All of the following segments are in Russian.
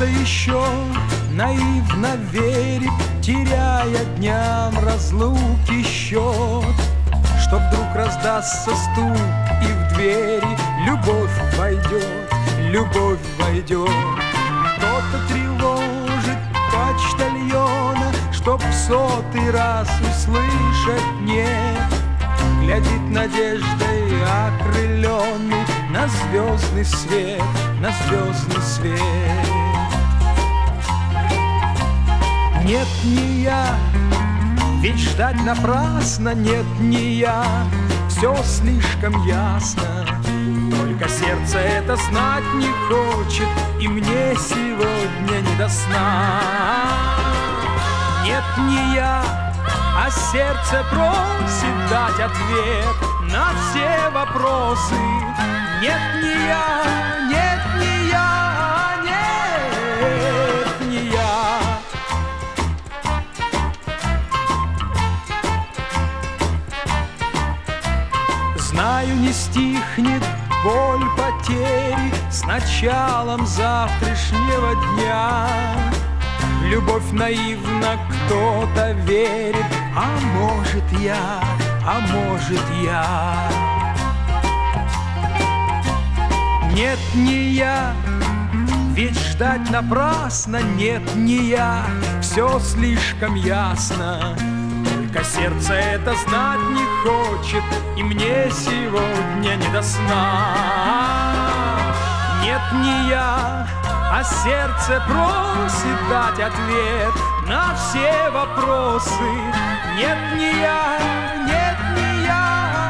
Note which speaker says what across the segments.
Speaker 1: Кто-то еще наивно верит, теряя дням разлуки счет, что вдруг раздастся стук и в двери любовь войдет, любовь войдет. Кто-то тревожит почтальона, чтоб в 100-й раз услышать «нет». Глядит надеждой окрыленный на звездный свет, на звездный свет. Нет, не я, ведь ждать напрасно, нет, не я, все слишком ясно. Только сердце это знать не хочет, и мне сегодня не до сна. Нет, не я, а сердце просит дать ответ на все вопросы. Нет, не я, нет, не я, нет, не я. Знаю, не стихнет боль потери с началом завтрашнего дня. Любовь наивна, кто-то верит, а может я, а может я. Нет, не я, ведь ждать напрасно, нет, не я, все слишком ясно. Только сердце это знать не хочет, и мне сегодня не до сна. Нет, не я, а сердце просит дать ответ на все вопросы. Нет, не я, нет, не я,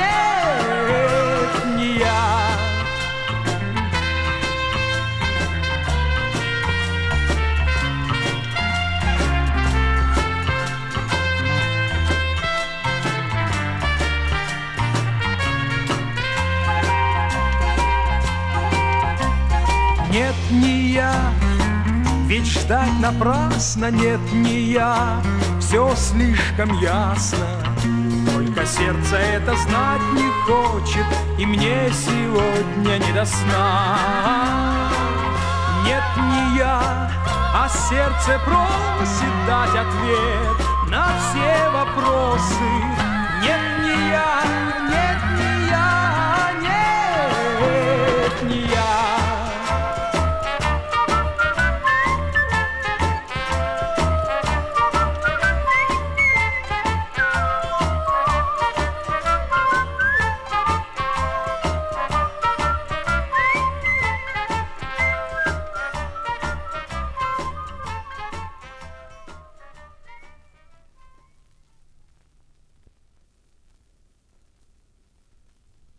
Speaker 1: нет, не я. Нет, не я, ведь ждать напрасно, нет, не я, все слишком ясно. Только сердце это знать не хочет, и мне сегодня не до сна. Нет, не я, а сердце просит дать ответ на все вопросы.